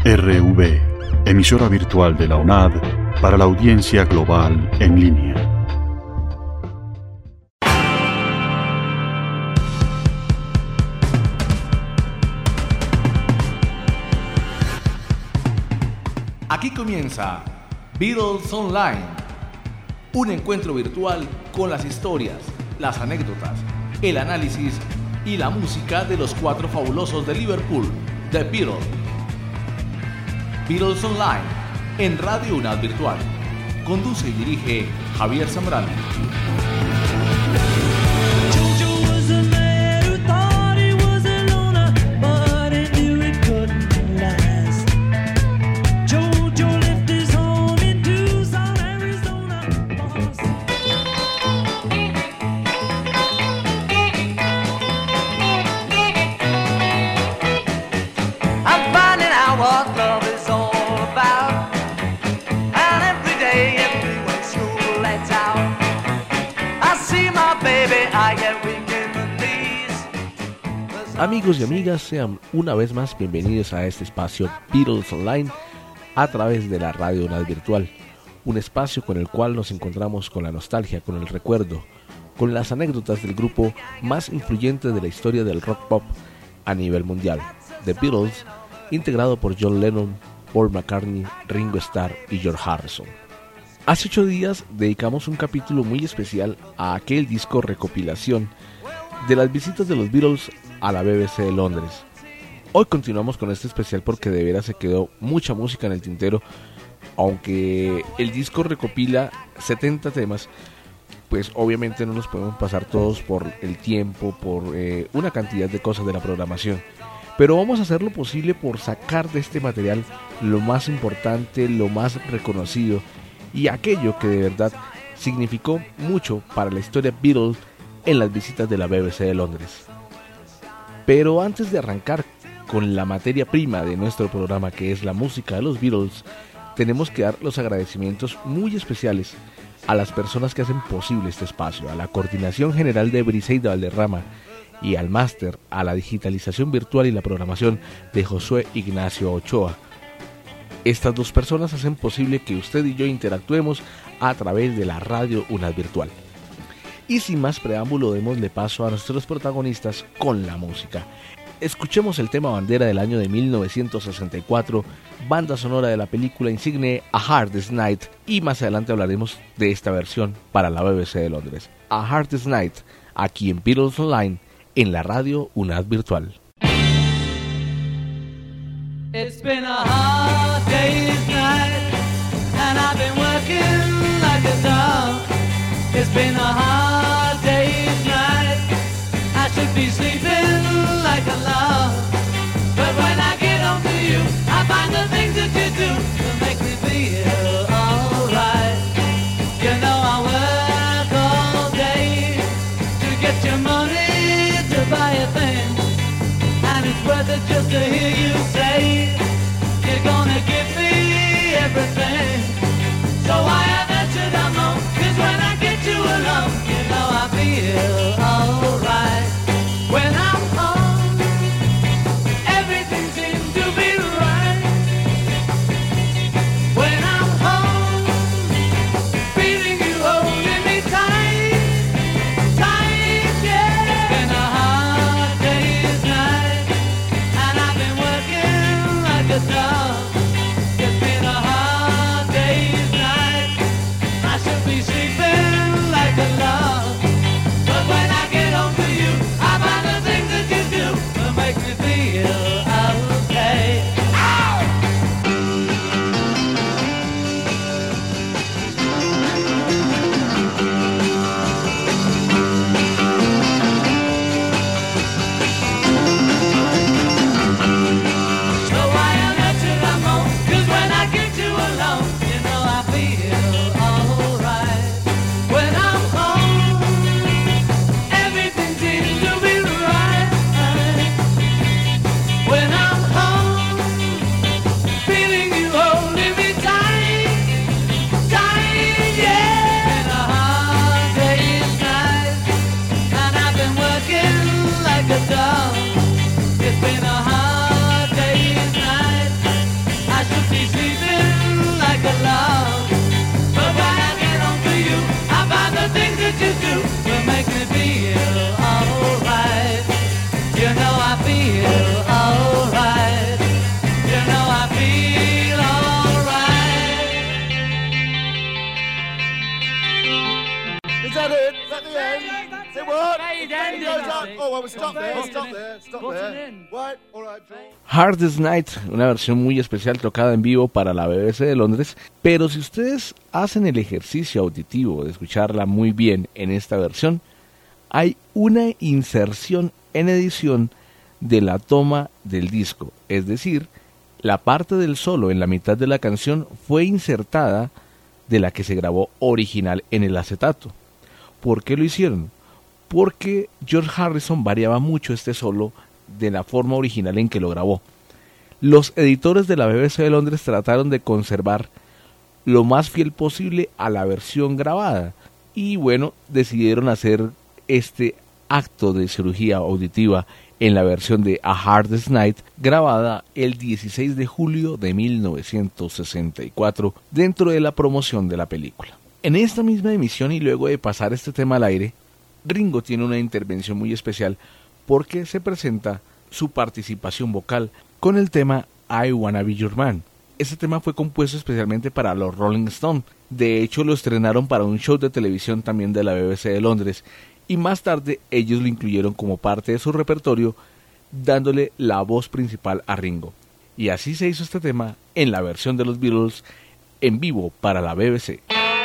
RV, emisora virtual de la UNAD para la audiencia global en línea. Aquí comienza Beatles Online, un encuentro virtual con las historias, las anécdotas, el análisis y la música de los cuatro fabulosos de Liverpool, The Beatles. Beatles Online, en Radio UNAD Virtual. Conduce y dirige Javier Zambrano. Amigos y amigas, sean una vez más bienvenidos a este espacio Beatles Online a través de la Radio UNAD Virtual, un espacio con el cual nos encontramos con la nostalgia, con el recuerdo, con las anécdotas del grupo más influyente de la historia del rock pop a nivel mundial, The Beatles, integrado por John Lennon, Paul McCartney, Ringo Starr y George Harrison. Hace 8 días dedicamos un capítulo muy especial a aquel disco recopilación de las visitas de los Beatles a la BBC de Londres. Hoy continuamos con este especial porque de veras se quedó mucha música en el tintero. Aunque el disco recopila 70 temas, pues obviamente no nos podemos pasar todos por el tiempo, por una cantidad de cosas de la programación. Pero vamos a hacer lo posible por sacar de este material lo más importante, lo más reconocido y aquello que de verdad significó mucho para la historia Beatles en las visitas de la BBC de Londres. Pero antes de arrancar con la materia prima de nuestro programa, que es la música de los Beatles, tenemos que dar los agradecimientos muy especiales a las personas que hacen posible este espacio, a la Coordinación General de Briseida Valderrama y al máster, a la digitalización virtual y la programación de Josué Ignacio Ochoa. Estas dos personas hacen posible que usted y yo interactuemos a través de la Radio UNAD Virtual. Y sin más preámbulo, démosle paso a nuestros protagonistas con la música. Escuchemos el tema bandera del año de 1964, banda sonora de la película insigne A Hardest Night, y más adelante hablaremos de esta versión para la BBC de Londres. A Hardest Night, aquí en Beatles Online, en la Radio UNAD Virtual. It's been a hard day's night, and I've been working like a dog. It's been a hard day's night, I should be sleeping like a log. But when I get home to you, I find the things that you do that make me feel alright. You know I work all day to get your money to buy a thing, and it's worth it just to hear you say you're gonna give me everything. So I have answered I'm home, 'cause when I get you alone, you know I feel alright. When I'm home, everything seems to be right. When I'm home, feeling you holding me tight, tight, yeah. It's been a hard day's night, and I've been working like a dog. It's been a hard day's night, I should be sleeping like a log. But when I get home know I feel alright. You know I feel alright. Is that it? Is that the end? It worked? It goes up. Oh, well, stop there. Right, all right. Hardest Night, una versión muy especial tocada en vivo para la BBC de Londres, pero si ustedes hacen el ejercicio auditivo de escucharla muy bien en esta versión, hay una inserción en edición de la toma del disco, es decir, la parte del solo en la mitad de la canción fue insertada de la que se grabó original en el acetato. ¿Por qué lo hicieron? Porque George Harrison variaba mucho este solo de la forma original en que lo grabó. Los editores de la BBC de Londres trataron de conservar lo más fiel posible a la versión grabada y bueno, decidieron hacer este acto de cirugía auditiva en la versión de A Hardest Night, grabada el 16 de julio de 1964 dentro de la promoción de la película. En esta misma emisión y luego de pasar este tema al aire, Ringo tiene una intervención muy especial porque se presenta su participación vocal con el tema I Wanna Be Your Man. Este tema fue compuesto especialmente para los Rolling Stones. De hecho, lo estrenaron para un show de televisión también de la BBC de Londres y más tarde ellos lo incluyeron como parte de su repertorio, dándole la voz principal a Ringo. Y así se hizo este tema en la versión de los Beatles en vivo para la BBC.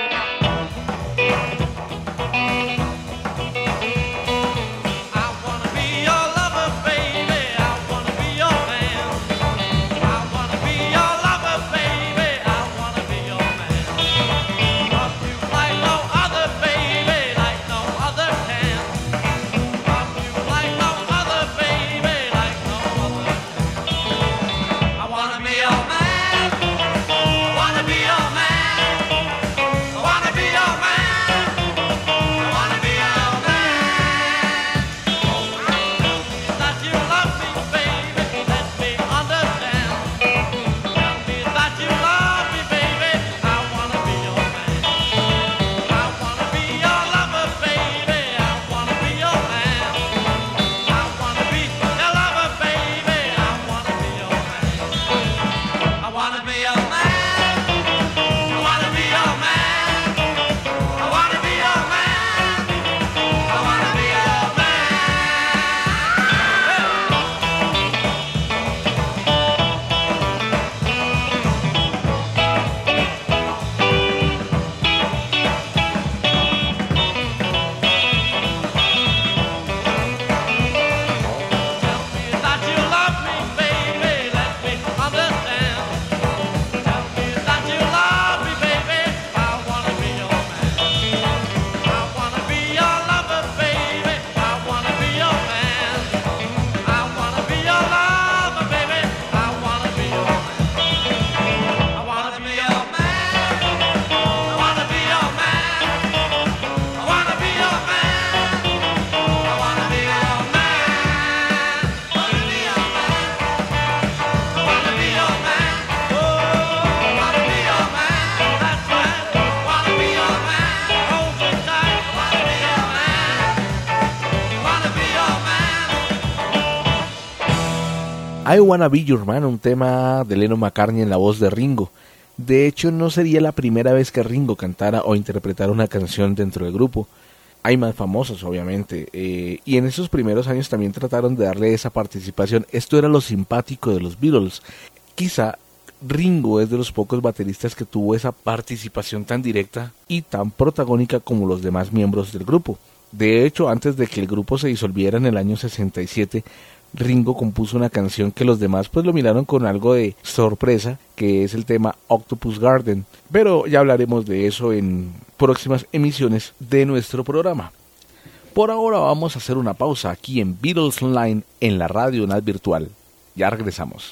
I Wanna Be Your Man, un tema de Lennon McCartney en la voz de Ringo. De hecho, no sería la primera vez que Ringo cantara o interpretara una canción dentro del grupo. Hay más famosos, obviamente, y en esos primeros años también trataron de darle esa participación. Esto era lo simpático de los Beatles. Quizá Ringo es de los pocos bateristas que tuvo esa participación tan directa y tan protagónica como los demás miembros del grupo. De hecho, antes de que el grupo se disolviera en el año 67, Ringo compuso una canción que los demás pues lo miraron con algo de sorpresa, que es el tema Octopus Garden, pero ya hablaremos de eso en próximas emisiones de nuestro programa. Por ahora vamos a hacer una pausa aquí en Beatles Online en la Radio UNAD Virtual. Ya regresamos.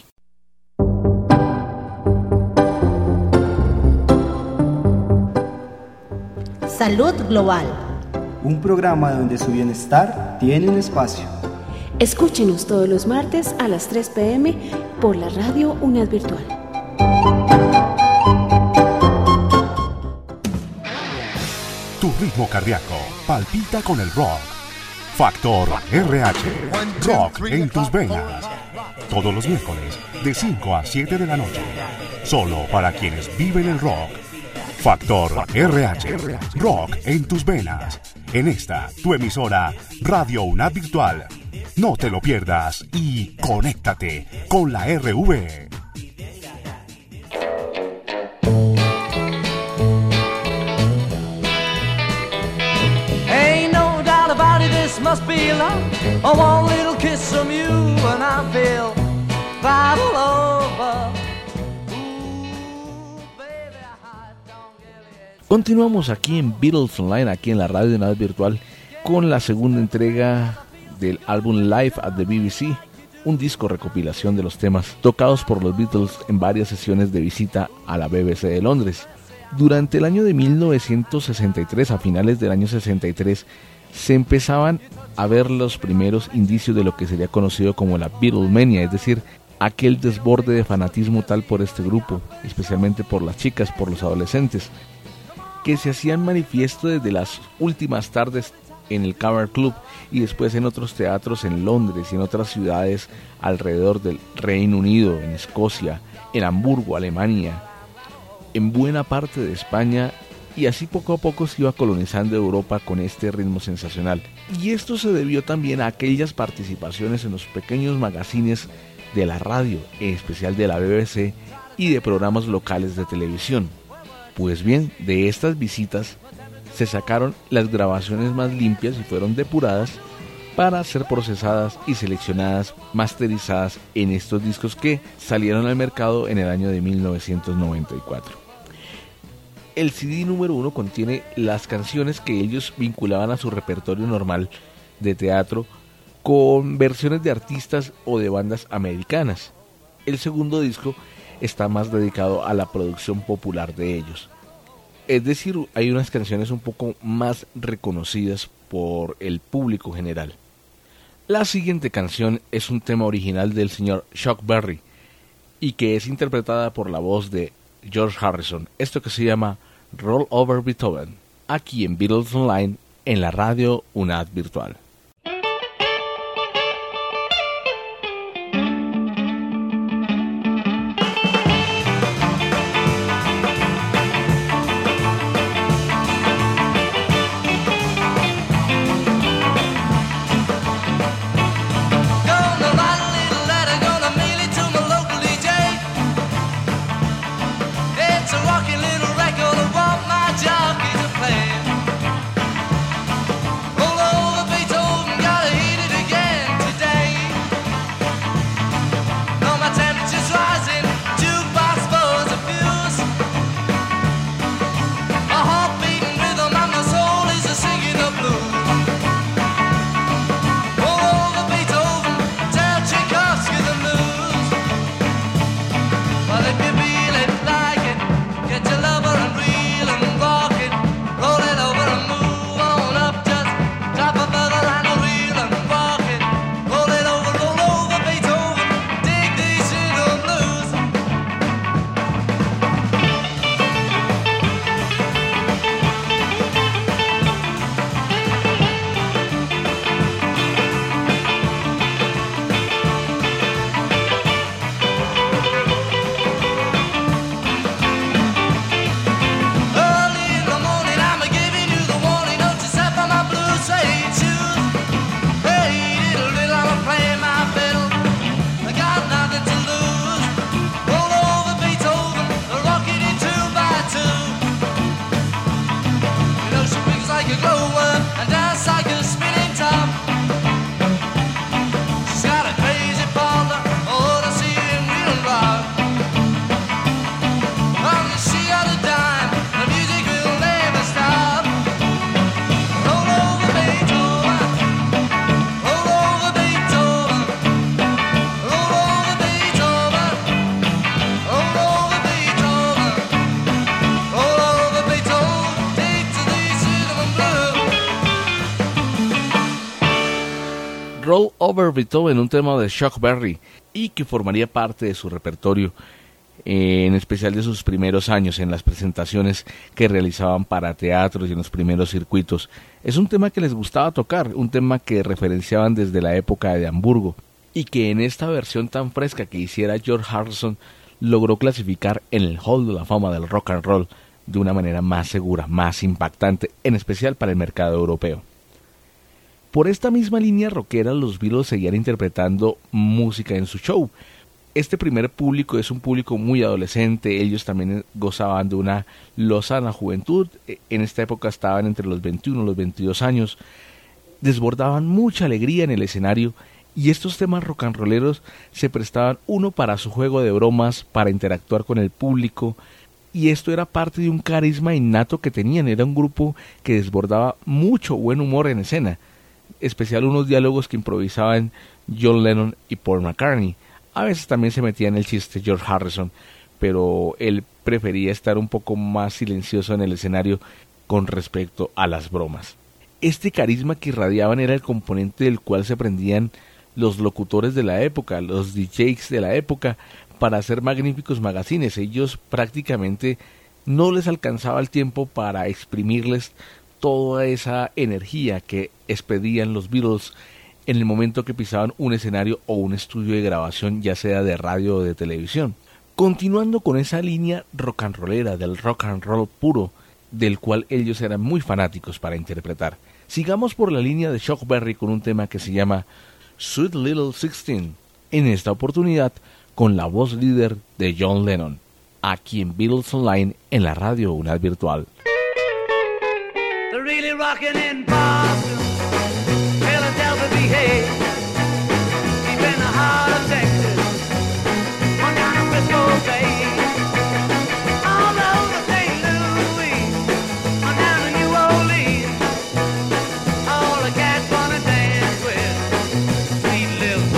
Salud Global. Un programa donde su bienestar tiene un espacio. Escúchenos todos los martes a las 3 p.m. por la Radio UNAD Virtual. Tu ritmo cardíaco palpita con el rock. Factor RH, rock en tus venas. Todos los miércoles, de 5 a 7 de la noche. Solo para quienes viven el rock. Factor RH, rock en tus venas. En esta, tu emisora, Radio UNAD Virtual. No te lo pierdas y conéctate con la RV. Ain't no doubt about it, this must be love. Oh, one little kiss from you and I feel right all over. Continuamos aquí en Beatles Online, aquí en la Radio UNAD Virtual, con la segunda entrega del álbum Live at the BBC, un disco recopilación de los temas tocados por los Beatles en varias sesiones de visita a la BBC de Londres. Durante el año de 1963, a finales del año 63, se empezaban a ver los primeros indicios de lo que sería conocido como la Beatlemania, es decir, aquel desborde de fanatismo tal por este grupo, especialmente por las chicas, por los adolescentes, que se hacían manifiesto desde las últimas tardes en el Cavern Club y después en otros teatros en Londres y en otras ciudades alrededor del Reino Unido, en Escocia, en Hamburgo, Alemania, en buena parte de España, y así poco a poco se iba colonizando Europa con este ritmo sensacional. Y esto se debió también a aquellas participaciones en los pequeños magazines de la radio, en especial de la BBC, y de programas locales de televisión. Pues bien, de estas visitas se sacaron las grabaciones más limpias y fueron depuradas para ser procesadas y seleccionadas, masterizadas en estos discos que salieron al mercado en el año de 1994. El CD número 1 contiene las canciones que ellos vinculaban a su repertorio normal de teatro con versiones de artistas o de bandas americanas. El segundo disco está más dedicado a la producción popular de ellos. Es decir, hay unas canciones un poco más reconocidas por el público general. La siguiente canción es un tema original del señor Chuck Berry y que es interpretada por la voz de George Harrison. Esto que se llama Roll Over Beethoven, aquí en Beatles Online, en la Radio UNAD Virtual. Roll Over Beethoven, un tema de Chuck Berry y que formaría parte de su repertorio en especial de sus primeros años en las presentaciones que realizaban para teatros y en los primeros circuitos. Es un tema que les gustaba tocar, un tema que referenciaban desde la época de Hamburgo y que en esta versión tan fresca que hiciera George Harrison logró clasificar en el Hall de la Fama del Rock and Roll de una manera más segura, más impactante, en especial para el mercado europeo. Por esta misma línea rockera, los Beatles seguían interpretando música en su show. Este primer público es un público muy adolescente, ellos también gozaban de una lozana juventud, en esta época estaban entre los 21 y los 22 años, desbordaban mucha alegría en el escenario y estos temas rock and rolleros se prestaban uno para su juego de bromas, para interactuar con el público, y esto era parte de un carisma innato que tenían. Era un grupo que desbordaba mucho buen humor en escena, especial unos diálogos que improvisaban John Lennon y Paul McCartney. A veces también se metía en el chiste George Harrison, pero él prefería estar un poco más silencioso en el escenario con respecto a las bromas. Este carisma que irradiaban era el componente del cual se prendían los locutores de la época, los DJs de la época, para hacer magníficos magazines. Ellos prácticamente no les alcanzaba el tiempo para exprimirles toda esa energía que expedían los Beatles en el momento que pisaban un escenario o un estudio de grabación, ya sea de radio o de televisión. Continuando con esa línea rock and rollera, del rock and roll puro, del cual ellos eran muy fanáticos para interpretar, sigamos por la línea de Chuck Berry con un tema que se llama Sweet Little 16, en esta oportunidad con la voz líder de John Lennon, aquí en Beatles Online en la radio UNAD Virtual. They're really rocking in Boston, Philadelphia, behave. Deep in the heart of Texas, on down to Frisco Bay. All over St. Louis, on down to New Orleans. All the cats wanna dance with Sweet Little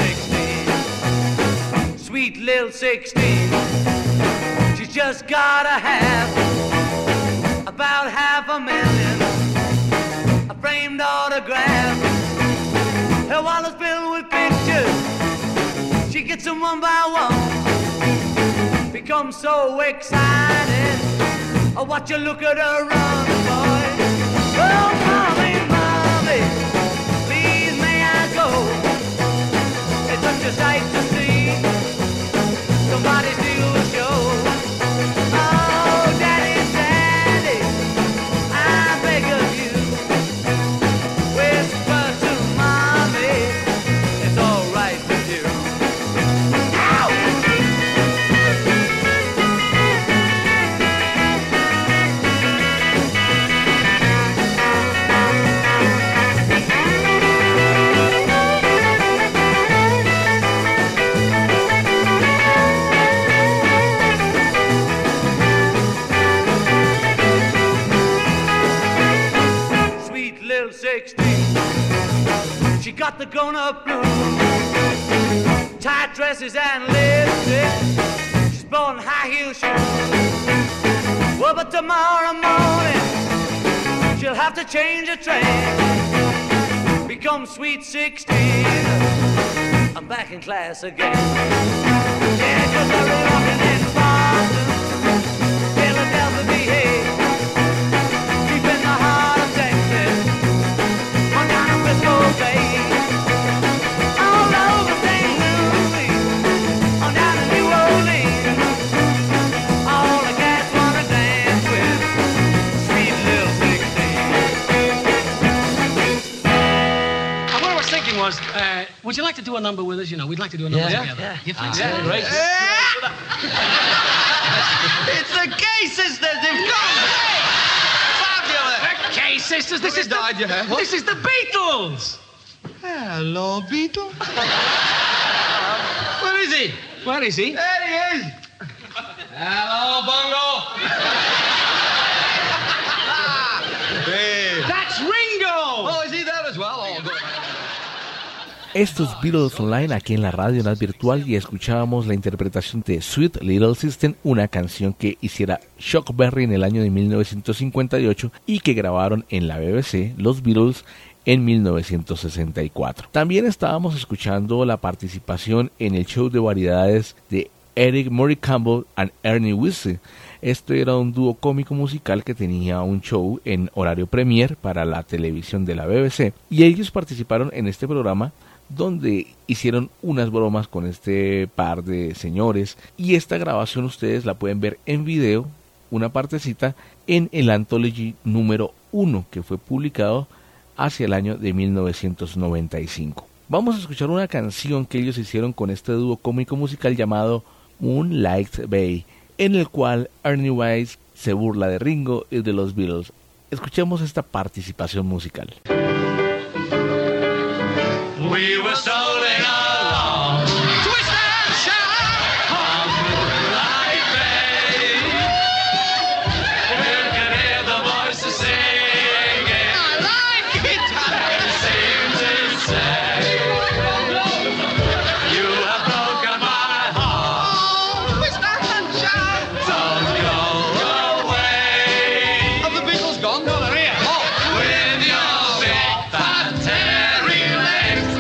16. Sweet Little 16. She's just gotta have about $500,000. Framed autograph. Her wallet's filled with pictures. She gets them one by one. Becomes so excited. I watch her look at her run, boy. Oh, mommy, mommy, please may I go? It's such a sight to see. Somebody steal the show. Oh, daddy, daddy, I beg of you. She got the grown-up blues, tight dresses and lipstick. She's blowing high-heel shoes. Well, but tomorrow morning she'll have to change her track. Become Sweet 16. I'm back in class again. Yeah, 'cause I'm rocking in Boston, Philadelphia, behave. Deep in the heart of Texas, on down to Frisco Bay. All over St. Louis, on down to New Orleans. All the cats wanna dance with Sweet Little 16. What I was thinking was, would you like to do a number with us? You know, we'd like to do a number together. Yeah. You think so? Great. It's the Gay Sisters. They've come. Fabulous. The Gay Sisters. This is the Beatles. Hello, Beatles. Where is he? Where is he? There he is. Hello, Bongo. Hey. That's Ringo. Oh, is he there as well? Oh, good. Estos Beatles Online aquí en la radio UNAD Virtual, y escuchábamos la interpretación de Sweet Little 16, una canción que hiciera Chuck Berry en el año de 1958 y que grabaron en la BBC los Beatles en 1964. También estábamos escuchando la participación en el show de variedades de Eric Murray Campbell and Ernie Weasley. Esto era un dúo cómico musical que tenía un show en horario premier para la televisión de la BBC, y ellos participaron en este programa donde hicieron unas bromas con este par de señores, y esta grabación ustedes la pueden ver en video, una partecita, en el Anthology número 1 que fue publicado hacia el año de 1995. Vamos a escuchar una canción que ellos hicieron con este dúo cómico musical llamado Moonlight Bay, en el cual Ernie Wise se burla de Ringo y de los Beatles. Escuchemos esta participación musical. We were strolling along, twist and shout on Moonlight Bay. You can hear the voices singing. I like it. They seem to say, you have broken my heart. Oh, twist and shout. Don't go away. Have the Beatles gone? No, they're here. Oh, with your big fat Terry legs.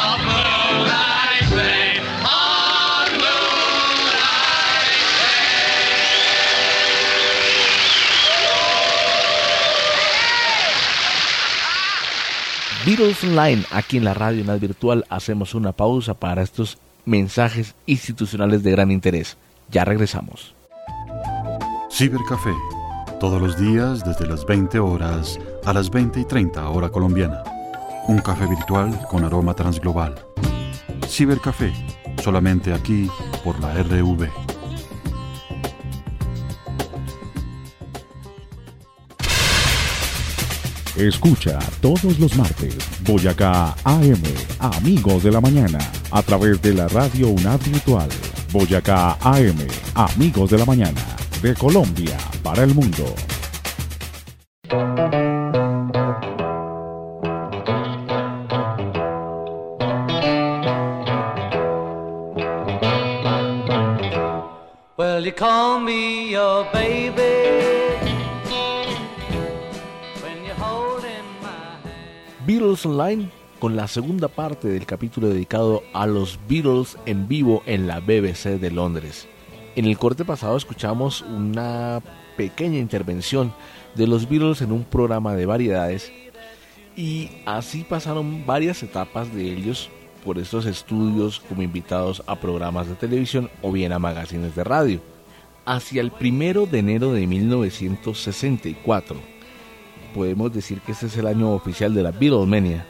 Beatles Online, aquí en la Radio UNAD Virtual. Hacemos una pausa para estos mensajes institucionales de gran interés. Ya regresamos. Cibercafé, todos los días desde las 20 horas a las 20:30 hora colombiana. Un café virtual con aroma transglobal. Cibercafé, solamente aquí por la RV. Escucha todos los martes Boyacá AM, Amigos de la Mañana, a través de la Radio UNAD Virtual. Boyacá AM, Amigos de la Mañana, de Colombia para el mundo. Well, you call me your baby. Beatles Online, con la segunda parte del capítulo dedicado a los Beatles en vivo en la BBC de Londres. En el corte pasado escuchamos una pequeña intervención de los Beatles en un programa de variedades, y así pasaron varias etapas de ellos por estos estudios como invitados a programas de televisión o bien a magazines de radio. Hacia el 1 de enero de 1964, podemos decir que este es el año oficial de la Beatlemania.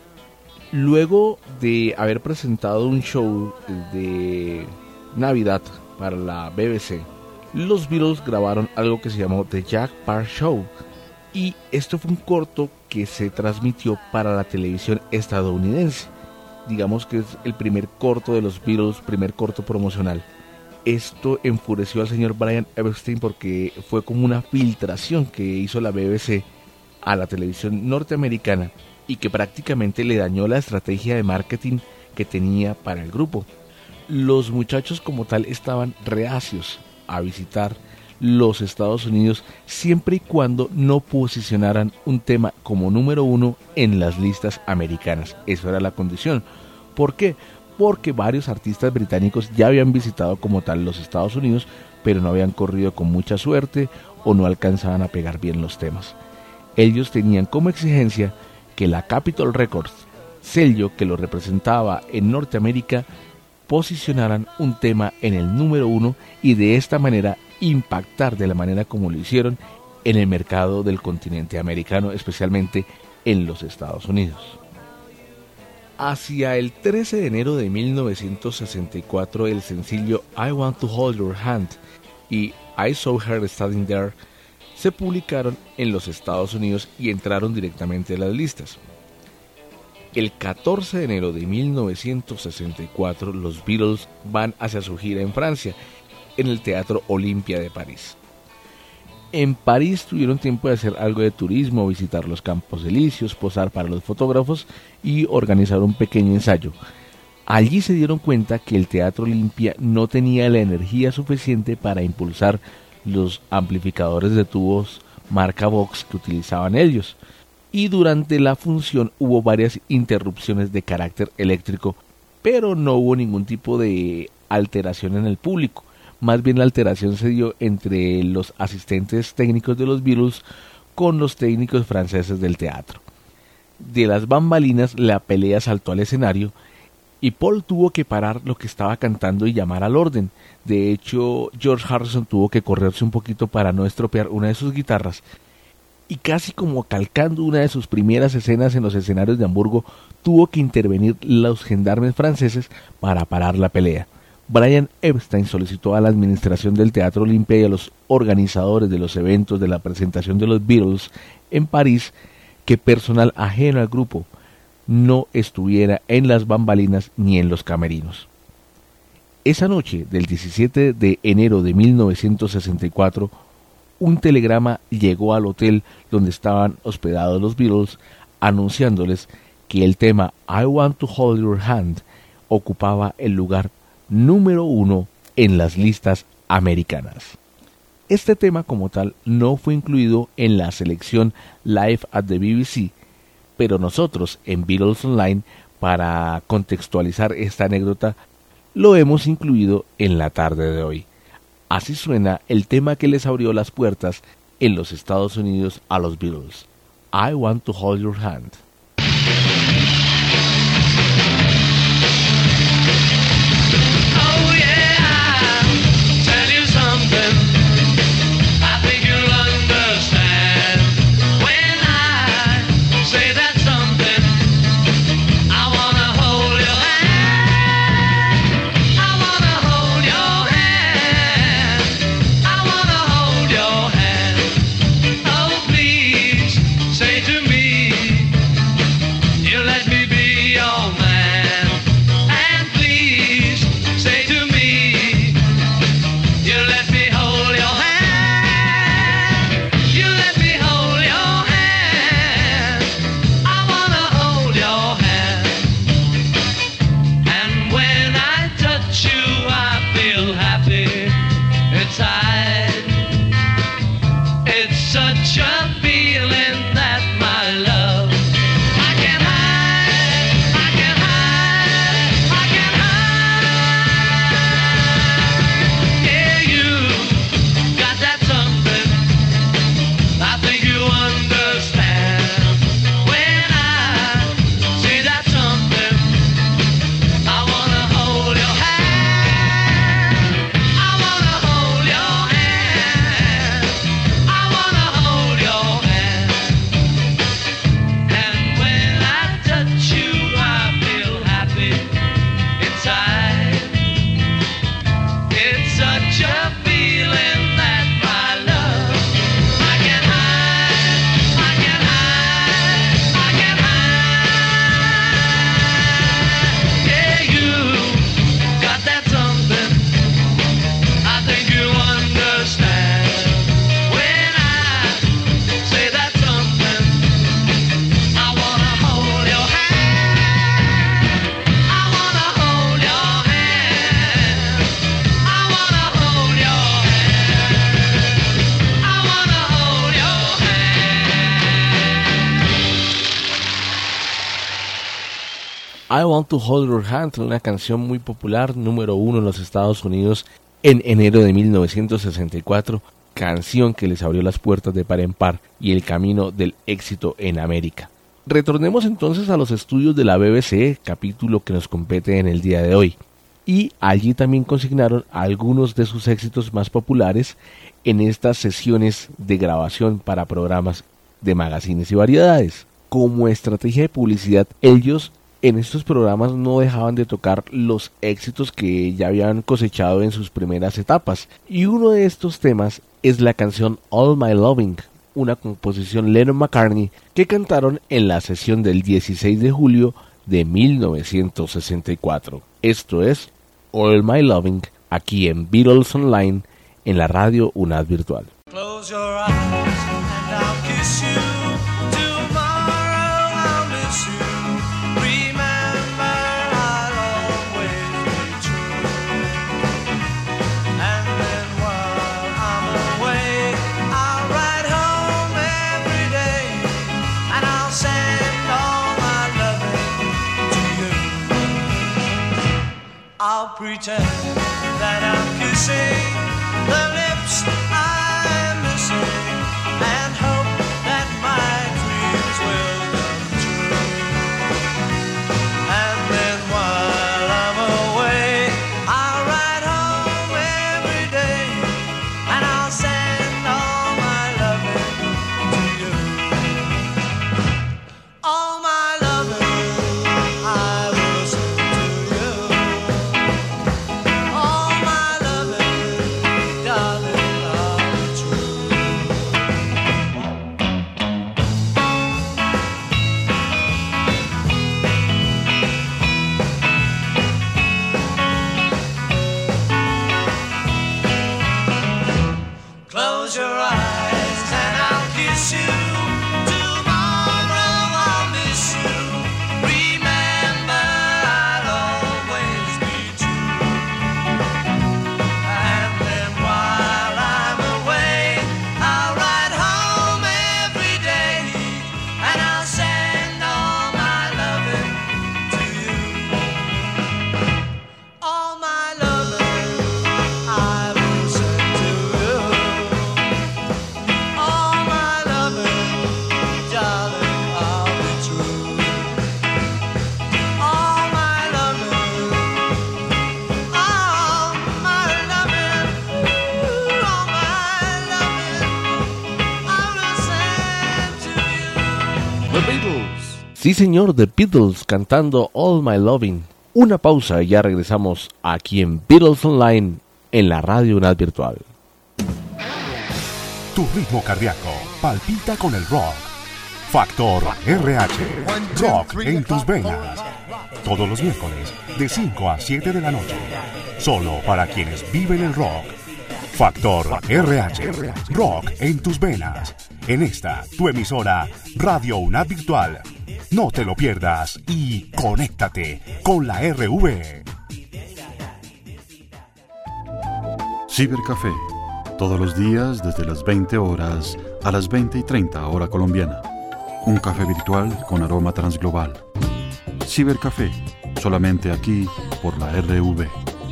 Luego de haber presentado un show de Navidad para la BBC, los Beatles grabaron algo que se llamó The Jack Paar Show, y esto fue un corto que se transmitió para la televisión estadounidense. Digamos que es el primer corto de los Beatles, primer corto promocional. Esto enfureció al señor Brian Epstein porque fue como una filtración que hizo la BBC a la televisión norteamericana y que prácticamente le dañó la estrategia de marketing que tenía para el grupo. Los muchachos como tal estaban reacios a visitar los Estados Unidos siempre y cuando no posicionaran un tema como número 1 en las listas americanas. Eso era la condición. ¿Por qué? Porque varios artistas británicos ya habían visitado como tal los Estados Unidos, pero no habían corrido con mucha suerte o no alcanzaban a pegar bien los temas. Ellos tenían como exigencia que la Capitol Records, sello que lo representaba en Norteamérica, posicionaran un tema en el número 1 y de esta manera impactar de la manera como lo hicieron en el mercado del continente americano, especialmente en los Estados Unidos. Hacia el 13 de enero de 1964, el sencillo I Want to Hold Your Hand y I Saw Her Standing There se publicaron en los Estados Unidos y entraron directamente a las listas. El 14 de enero de 1964, los Beatles van hacia su gira en Francia, en el Teatro Olimpia de París. En París tuvieron tiempo de hacer algo de turismo, visitar los Campos Elíseos, posar para los fotógrafos y organizar un pequeño ensayo. Allí se dieron cuenta que el Teatro Olimpia no tenía la energía suficiente para impulsar los amplificadores de tubos marca Vox que utilizaban ellos, y durante la función hubo varias interrupciones de carácter eléctrico, pero no hubo ningún tipo de alteración en el público. más bien la alteración se dio entre los asistentes técnicos de los Beatles con los técnicos franceses del teatro. De las bambalinas, la pelea saltó al escenario y Paul tuvo que parar lo que estaba cantando y llamar al orden. De hecho, George Harrison tuvo que correrse un poquito para no estropear una de sus guitarras, y casi como calcando una de sus primeras escenas en los escenarios de Hamburgo, tuvo que intervenir los gendarmes franceses para parar la pelea. Brian Epstein solicitó a la administración del Teatro Olimpia y a los organizadores de los eventos de la presentación de los Beatles en París que personal ajeno al grupo no estuviera en las bambalinas ni en los camerinos. Esa noche del 17 de enero de 1964, un telegrama llegó al hotel donde estaban hospedados los Beatles anunciándoles que el tema I Want to Hold Your Hand ocupaba el lugar número 1 en las listas americanas. Este tema como tal no fue incluido en la selección Live at the BBC, pero nosotros en Beatles Online, para contextualizar esta anécdota, lo hemos incluido en la tarde de hoy. Así suena el tema que les abrió las puertas en los Estados Unidos a los Beatles, I Want to Hold Your Hand. I Want to Hold Your Hand, una canción muy popular, número 1 en los Estados Unidos en enero de 1964, canción que les abrió las puertas de par en par y el camino del éxito en América. Retornemos entonces a los estudios de la BBC, capítulo que nos compete en el día de hoy, y allí también consignaron algunos de sus éxitos más populares en estas sesiones de grabación para programas de magazines y variedades. Como estrategia de publicidad, ellos en estos programas no dejaban de tocar los éxitos que ya habían cosechado en sus primeras etapas, y uno de estos temas es la canción All My Loving, una composición Lennon-McCartney que cantaron en la sesión del 16 de julio de 1964. Esto es All My Loving, aquí en Beatles Online, en la radio UNAD Virtual. Close your eyes and I'll kiss you. Tomorrow I'll miss you. Remember, I'll always be true. And then while I'm away, I'll ride home every day, and I'll send all my loving to you. I'll pretend that I'm kissing the lips I'm missing, and hope that my dreams will come true. And then while I'm away, I'll ride home every day, and I'll send all my loving to you. All my loving I will send to you. All my loving, darling, I'll be true. Close your eyes and I'll kiss you. Tomorrow I'll miss you. Remember, I'll always be true. And then while I'm away, I'll ride home every day, and I'll send all my loving to you. All my loving I will send to you. All my loving, darling, I'll be true. All my loving, all my loving, all my loving, I will send to you. The Beatles. Sí, señor, The Beatles cantando All My Loving. Una pausa y ya regresamos aquí en Beatles Online en la radio UNAD Virtual. Tu ritmo cardíaco palpita con el rock. Factor RH. Rock en tus venas. Todos los miércoles de 5 a 7 de la noche. Solo para quienes viven el rock. Factor RH. Rock en tus venas. En esta, tu emisora Radio UNAD Virtual. No te lo pierdas y conéctate con la RV. Cibercafé, todos los días desde las 20 horas a las 20:30 hora colombiana. Un café virtual con aroma transglobal. Cibercafé, solamente aquí por la RV.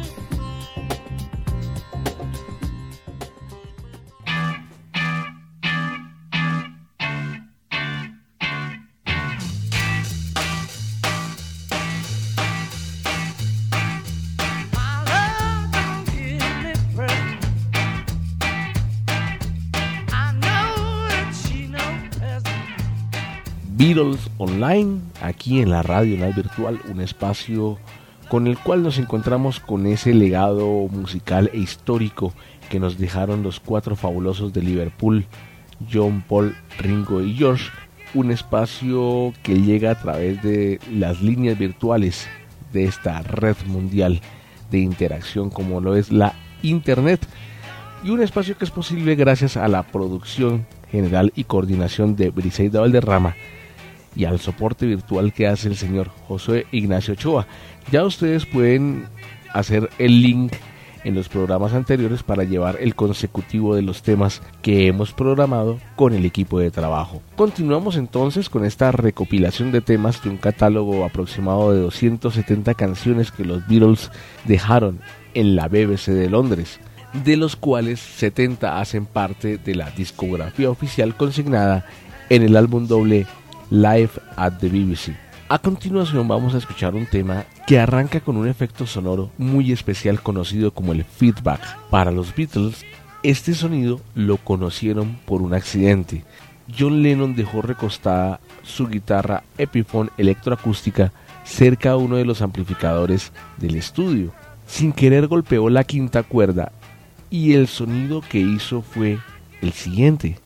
Beatles Online, aquí en la radio UNAD Virtual, un espacio con el cual nos encontramos con ese legado musical e histórico que nos dejaron los cuatro fabulosos de Liverpool, John, Paul, Ringo y George. Un espacio que llega a través de las líneas virtuales de esta red mundial de interacción como lo es la Internet, y un espacio que es posible gracias a la producción general y coordinación de Briseida Valderrama y al soporte virtual que hace el señor José Ignacio Ochoa. Ya ustedes pueden hacer el link en los programas anteriores para llevar el consecutivo de los temas que hemos programado con el equipo de trabajo. Continuamos entonces con esta recopilación de temas de un catálogo aproximado de 270 canciones que los Beatles dejaron en la BBC de Londres, de los cuales 70 hacen parte de la discografía oficial consignada en el álbum doble Live at the BBC. A continuación vamos a escuchar un tema que arranca con un efecto sonoro muy especial conocido como el feedback. Para los Beatles, este sonido lo conocieron por un accidente. John Lennon dejó recostada su guitarra Epiphone electroacústica cerca a uno de los amplificadores del estudio. Sin querer golpeó la quinta cuerda y el sonido que hizo fue el siguiente.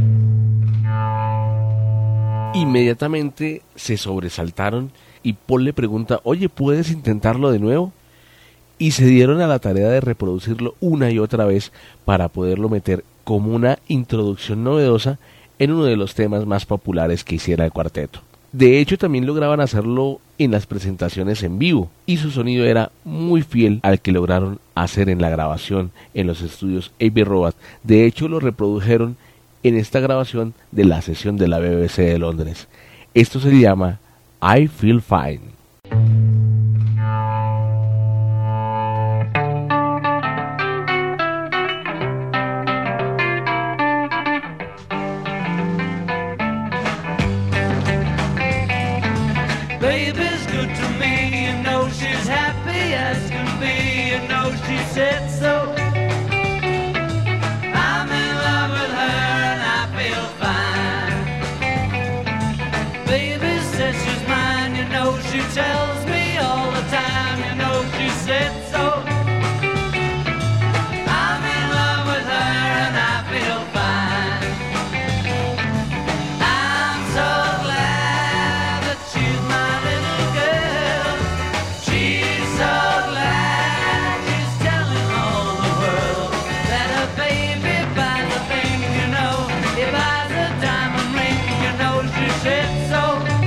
Inmediatamente se sobresaltaron y Paul le pregunta: oye, ¿puedes intentarlo de nuevo? Y se dieron a la tarea de reproducirlo una y otra vez para poderlo meter como una introducción novedosa en uno de los temas más populares que hiciera el cuarteto. De hecho, también lograban hacerlo en las presentaciones en vivo, y su sonido era muy fiel al que lograron hacer en la grabación en los estudios Abbey Road. De hecho, lo reprodujeron en esta grabación de la sesión de la BBC de Londres. Esto se llama I Feel Fine. she said so. I'm in love with her and I feel fine. Baby says she's mine, you know she tells me all the time, you know she said so. I'm in love with her and I feel fine. I'm so glad that she's my little girl. She's so glad she's telling all the world that her baby buys a thing, you know. He buys a diamond ring, you know she said so.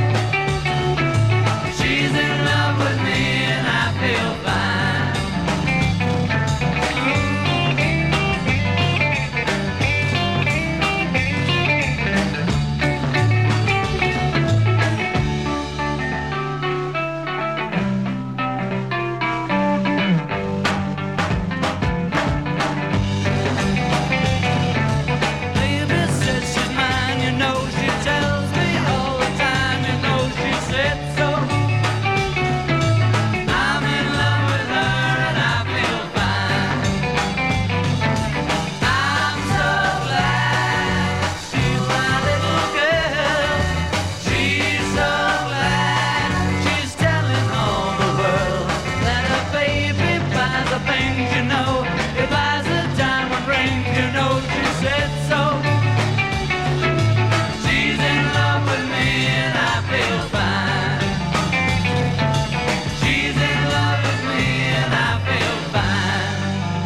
She's in love with me and I feel fine. Baby says she's mine, you know she tells me all the time, you know she said so. I'm in love with her and I feel fine. I'm so glad she's my little girl. She's so glad she's telling all the world that her baby buys the things, you know. He buys a diamond ring, you know she said so. She's in love with me and I feel fine. She's in love with me and I feel fine.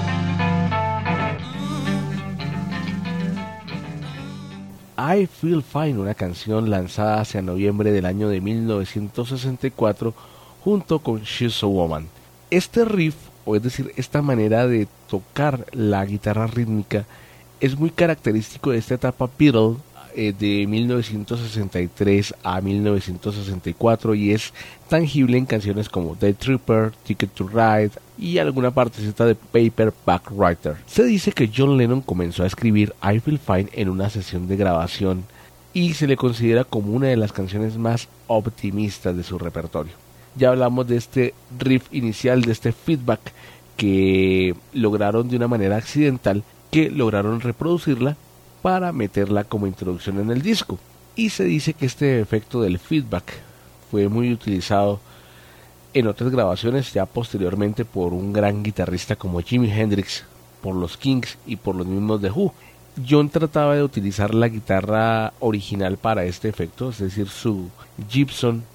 I Feel Fine, una canción lanzada hacia noviembre del año de 1964 junto con She's a Woman. Este riff, o es decir, esta manera de tocar la guitarra rítmica, es muy característico de esta etapa Beatle de 1963 a 1964 y es tangible en canciones como Day Tripper, Ticket to Ride y alguna partecita de Paperback Writer. Se dice que John Lennon comenzó a escribir I Feel Fine en una sesión de grabación y se le considera como una de las canciones más optimistas de su repertorio. Ya hablamos de este riff inicial, de este feedback que lograron de una manera accidental, que lograron reproducirla para meterla como introducción en el disco. Y se dice que este efecto del feedback fue muy utilizado en otras grabaciones ya posteriormente por un gran guitarrista como Jimi Hendrix, por los Kings y por los mismos The Who. John trataba de utilizar la guitarra original para este efecto, es decir, su Gibson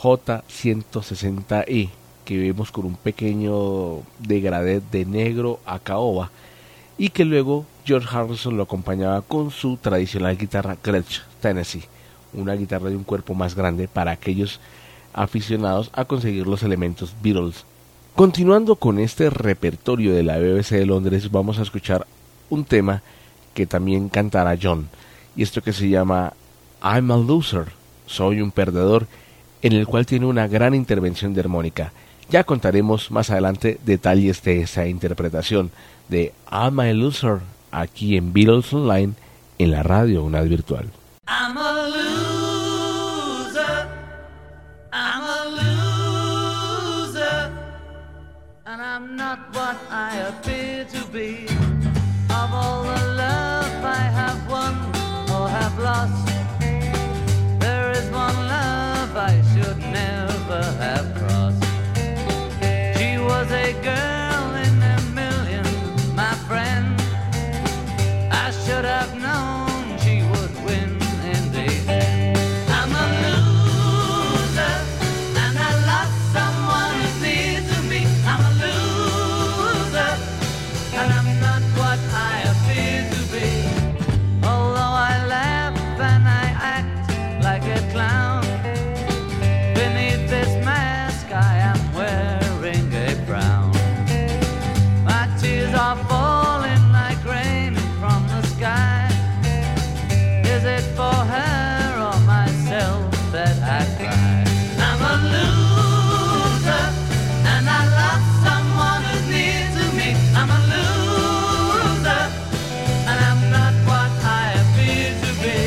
J160E, que vemos con un pequeño degradé de negro a caoba, y que luego George Harrison lo acompañaba con su tradicional guitarra Gretsch Tennessee, una guitarra de un cuerpo más grande para aquellos aficionados a conseguir los elementos Beatles. Continuando con este repertorio de la BBC de Londres, vamos a escuchar un tema que también cantará John, y esto que se llama I'm a Loser, soy un perdedor, en el cual tiene una gran intervención de armónica. Ya contaremos más adelante detalles de esa interpretación de I'm a Loser aquí en Beatles Online en la radio UNAD Virtual. I'm a loser, I'm a loser, and I'm not what I appear to be. Of all the love I have won or have lost, there is one love I should never have crossed. She was a girl in a million, my friend. I should have known she would win in the end. I'm a loser, and I lost someone who's near to me. I'm a loser, and I'm not what I appear to be. Although I laugh and I act like a clown, beneath this mask I am wearing a frown. My tears are falling like rain from the sky. Is it for her or myself that I cry? I'm a loser, and I lost someone who's near to me. I'm a loser, and I'm not what I appear to be.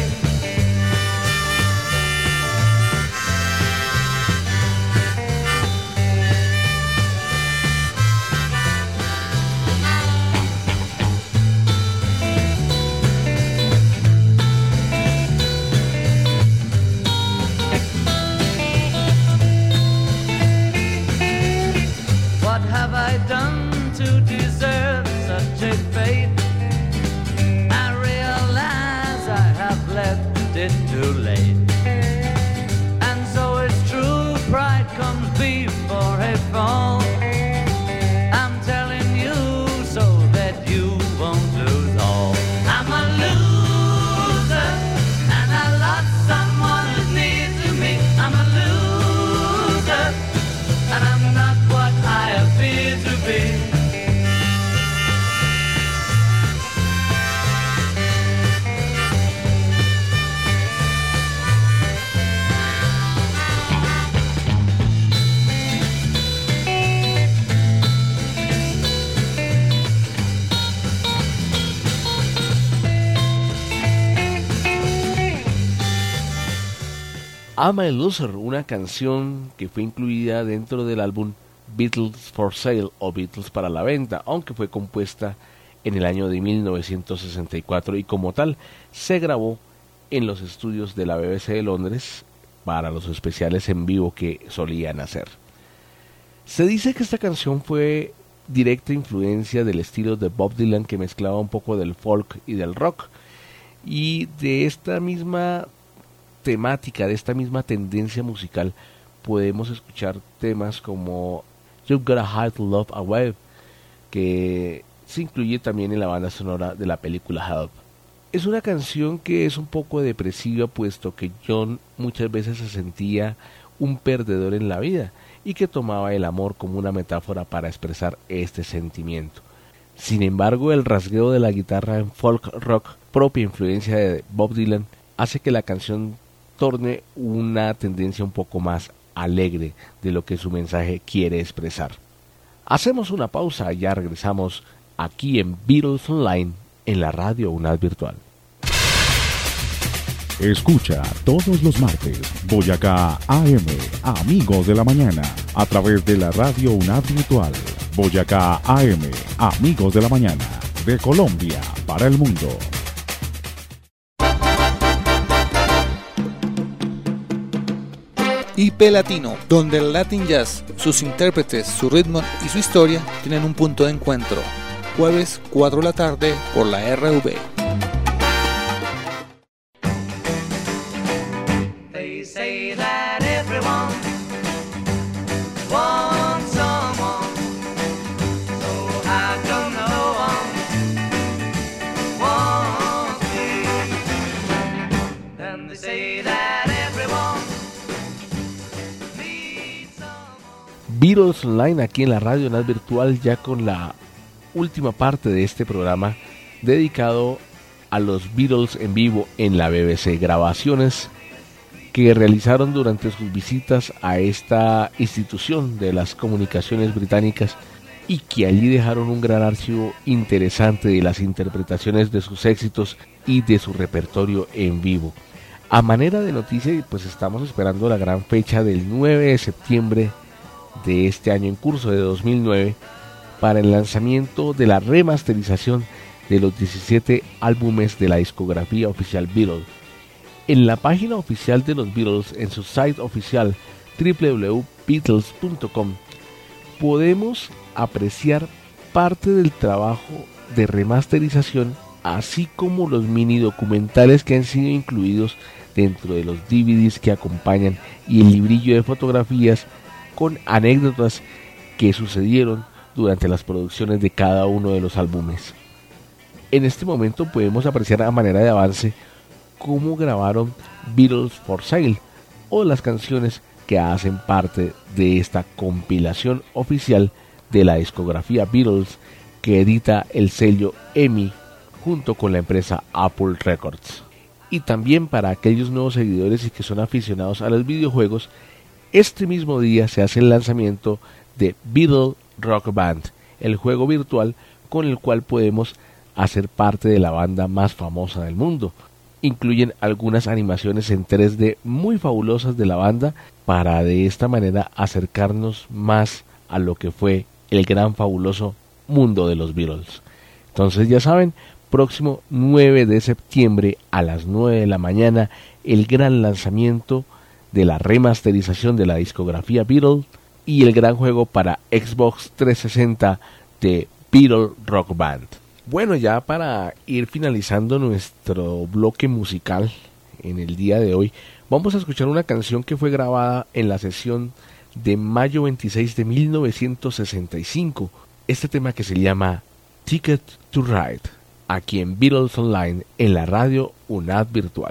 I'm a Loser, una canción que fue incluida dentro del álbum Beatles for Sale o Beatles para la venta, aunque fue compuesta en el año de 1964 y como tal se grabó en los estudios de la BBC de Londres para los especiales en vivo que solían hacer. Se dice que esta canción fue directa influencia del estilo de Bob Dylan, que mezclaba un poco del folk y del rock, y de esta misma temática, de esta misma tendencia musical podemos escuchar temas como You've Got a Hide to Love Away, que se incluye también en la banda sonora de la película Help. Es una canción que es un poco depresiva, puesto que John muchas veces se sentía un perdedor en la vida y que tomaba el amor como una metáfora para expresar este sentimiento. Sin embargo, el rasgueo de la guitarra en folk rock, propia influencia de Bob Dylan, hace que la canción torne una tendencia un poco más alegre de lo que su mensaje quiere expresar. Hacemos una pausa y ya regresamos aquí en Beatles Online, en la radio UNAD Virtual. Escucha todos los martes Boyacá AM, Amigos de la Mañana, a través de la radio UNAD Virtual. Boyacá AM, Amigos de la Mañana, de Colombia para el mundo. IP Latino, donde el Latin Jazz, sus intérpretes, su ritmo y su historia tienen un punto de encuentro. Jueves 4 de la tarde por la RV. Beatles Online aquí en la radio UNAD Virtual, ya con la última parte de este programa dedicado a los Beatles en vivo en la BBC, grabaciones que realizaron durante sus visitas a esta institución de las comunicaciones británicas y que allí dejaron un gran archivo interesante de las interpretaciones de sus éxitos y de su repertorio en vivo. A manera de noticia, pues estamos esperando la gran fecha del 9 de septiembre de este año en curso, de 2009, para el lanzamiento de la remasterización de los 17 álbumes de la discografía oficial Beatles. En la página oficial de los Beatles, en su site oficial www.beatles.com, podemos apreciar parte del trabajo de remasterización, así como los mini documentales que han sido incluidos dentro de los DVDs que acompañan y el librillo de fotografías con anécdotas que sucedieron durante las producciones de cada uno de los álbumes. En este momento podemos apreciar a manera de avance cómo grabaron Beatles for Sale o las canciones que hacen parte de esta compilación oficial de la discografía Beatles que edita el sello EMI junto con la empresa Apple Records. Y también para aquellos nuevos seguidores y que son aficionados a los videojuegos, este mismo día se hace el lanzamiento de Beatle Rock Band, el juego virtual con el cual podemos hacer parte de la banda más famosa del mundo. Incluyen algunas animaciones en 3D muy fabulosas de la banda para de esta manera acercarnos más a lo que fue el gran fabuloso mundo de los Beatles. Entonces ya saben, próximo 9 de septiembre a las 9 de la mañana, el gran lanzamiento de la remasterización de la discografía Beatles y el gran juego para Xbox 360 de Beatle Rock Band. Bueno, ya para ir finalizando nuestro bloque musical en el día de hoy, vamos a escuchar una canción que fue grabada en la sesión de mayo 26 de 1965. Este tema que se llama Ticket to Ride, aquí en Beatles Online en la radio UNAD Virtual.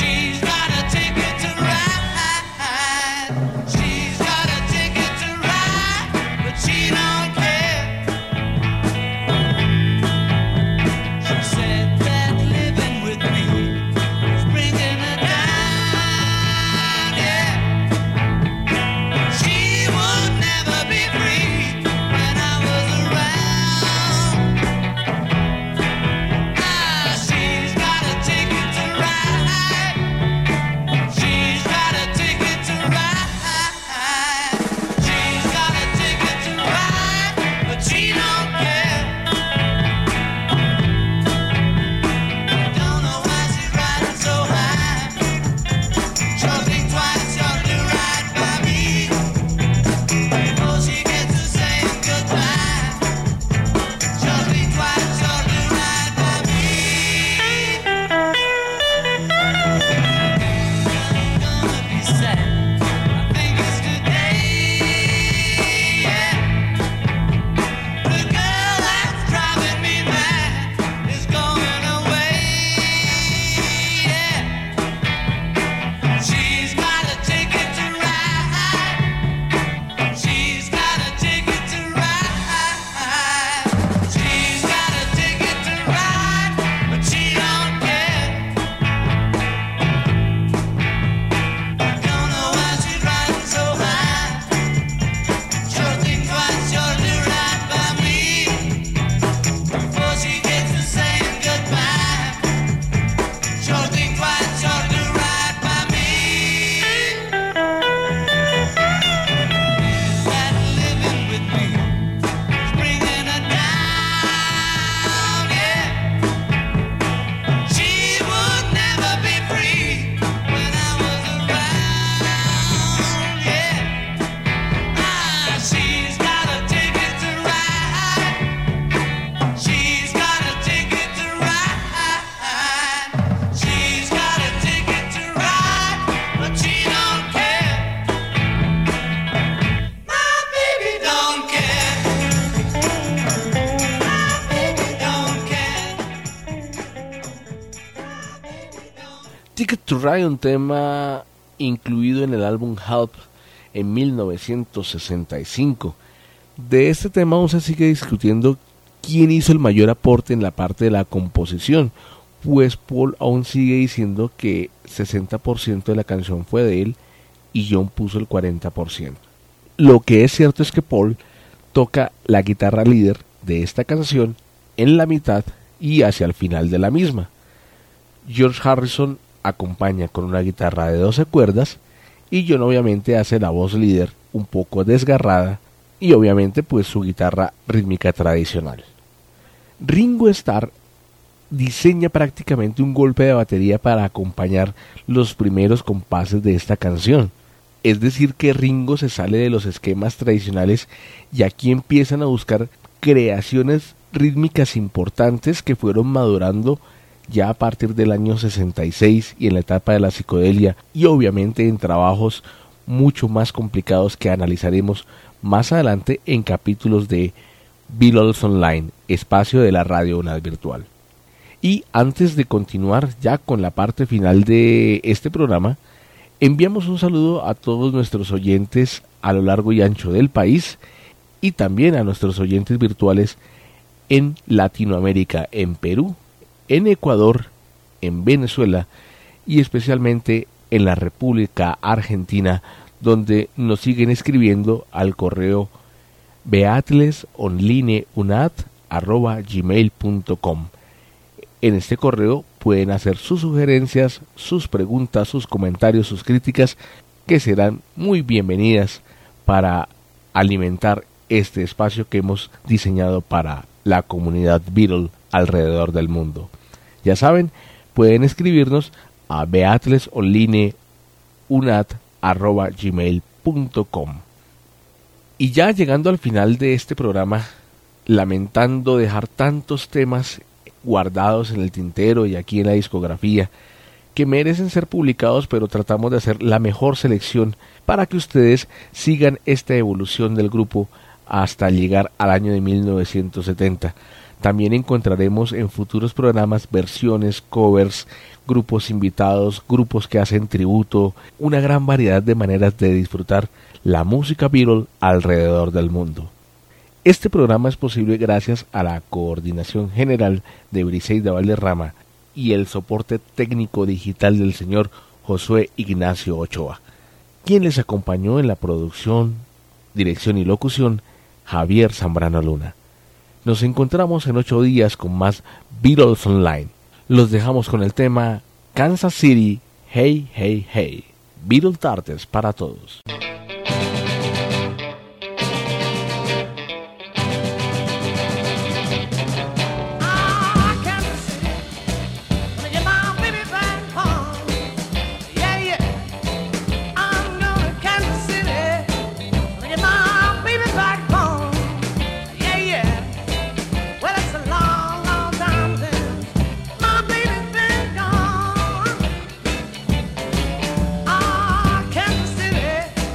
She's got a ticket to ride. Ticket to Ride, un tema incluido en el álbum Help en 1965. De este tema aún se sigue discutiendo quién hizo el mayor aporte en la parte de la composición, pues Paul aún sigue diciendo que 60% de la canción fue de él y John puso el 40%. Lo que es cierto es que Paul toca la guitarra líder de esta canción en la mitad y hacia el final de la misma. George Harrison acompaña con una guitarra de 12 cuerdas y John obviamente hace la voz líder un poco desgarrada y obviamente pues su guitarra rítmica tradicional. Ringo Starr diseña prácticamente un golpe de batería para acompañar los primeros compases de esta canción. Es decir que Ringo se sale de los esquemas tradicionales y aquí empiezan a buscar creaciones rítmicas importantes que fueron madurando ya a partir del año 66 y en la etapa de la psicodelia y obviamente en trabajos mucho más complicados que analizaremos más adelante en capítulos de Beatles Online, espacio de la radio UNAD virtual. Y antes de continuar ya con la parte final de este programa, enviamos un saludo a todos nuestros oyentes a lo largo y ancho del país y también a nuestros oyentes virtuales en Latinoamérica, en Perú, en Ecuador, en Venezuela y especialmente en la República Argentina, donde nos siguen escribiendo al correo beatlesonlineunat@gmail.com. En este correo pueden hacer sus sugerencias, sus preguntas, sus comentarios, sus críticas, que serán muy bienvenidas para alimentar este espacio que hemos diseñado para la comunidad Beatle alrededor del mundo. Ya saben, pueden escribirnos a beatlesonlineunat@gmail.com. Y ya llegando al final de este programa, lamentando dejar tantos temas guardados en el tintero y aquí en la discografía que merecen ser publicados, pero tratamos de hacer la mejor selección para que ustedes sigan esta evolución del grupo hasta llegar al año de 1970. También encontraremos en futuros programas versiones, covers, grupos invitados, grupos que hacen tributo, una gran variedad de maneras de disfrutar la música Beatle alrededor del mundo. Este programa es posible gracias a la coordinación general de Briseida Valderrama y el soporte técnico digital del señor Josué Ignacio Ochoa. Quien les acompañó en la producción, dirección y locución, Javier Zambrano Luna. Nos encontramos en 8 días con más Beatles Online. Los dejamos con el tema Kansas City, Hey, Hey, Hey. Beatles Tardes para todos. City.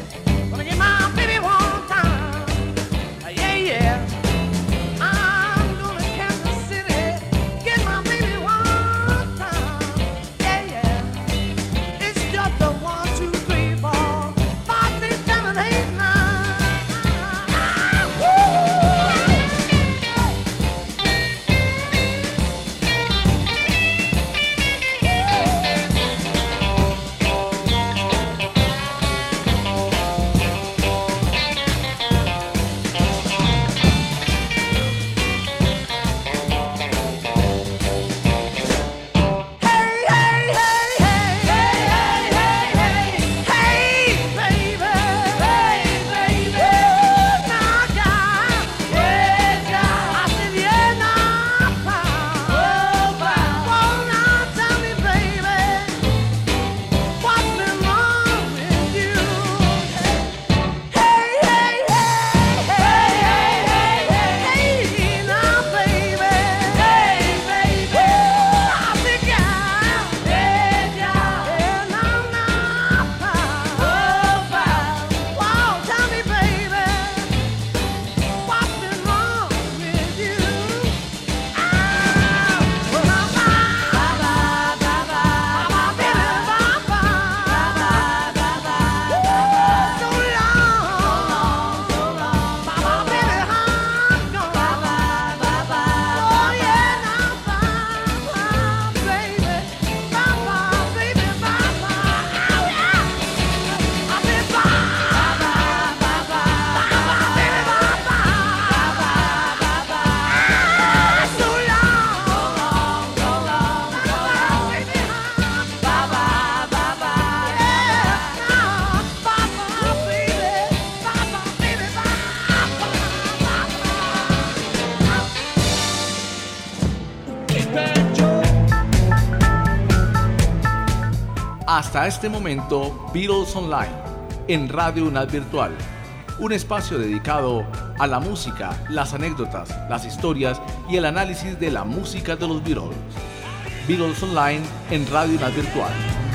Hasta este momento, Beatles Online, en Radio UNAD Virtual. Un espacio dedicado a la música, las anécdotas, las historias y el análisis de la música de los Beatles. Beatles Online en Radio UNAD Virtual.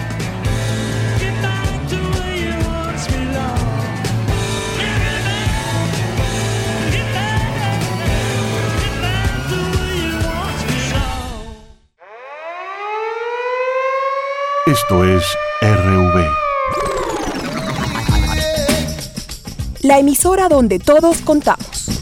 Esto es RV. La emisora donde todos contamos.